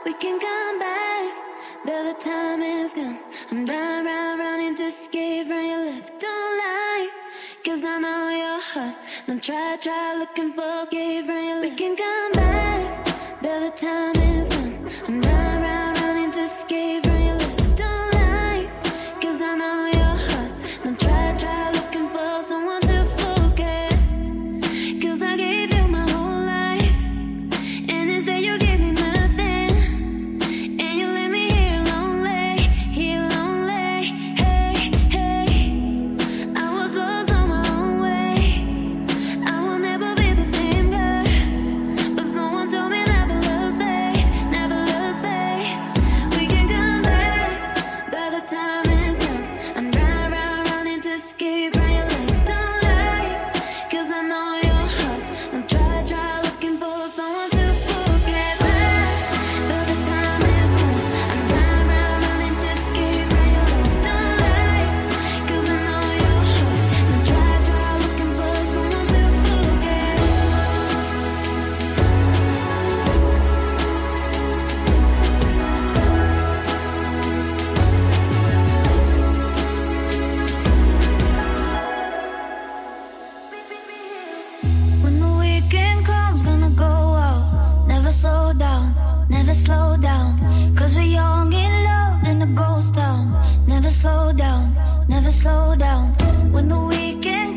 We can come back, though the time is gone. I'm running to escape from your left. Don't lie, 'cause I know your heart. Don't try looking for a escape from your left. We can come back, though the time is gone. I'm running to escape from your left. Don't lie, 'cause I know your heart. Don't try looking for someone to forget. 'Cause I gave you my whole life, and instead you gave me nothing. And you left me here lonely. Hey, hey, I was lost on my own way. I will never be the same girl, but someone told me never lose faith. We can come back, but the time is gone. I'm running to escape from your legs. Don't lie, 'cause I know your heart. Don't try looking for someone to forget. But the time is gone. I'm running to escape from your legs. Don't lie, 'cause I know your heart. Don't try looking for someone to forget. When the weekend comes, gonna go out. Never slow down, never slow down. 'Cause we're young in love in a ghost town. Never slow down, never slow down. When the weekend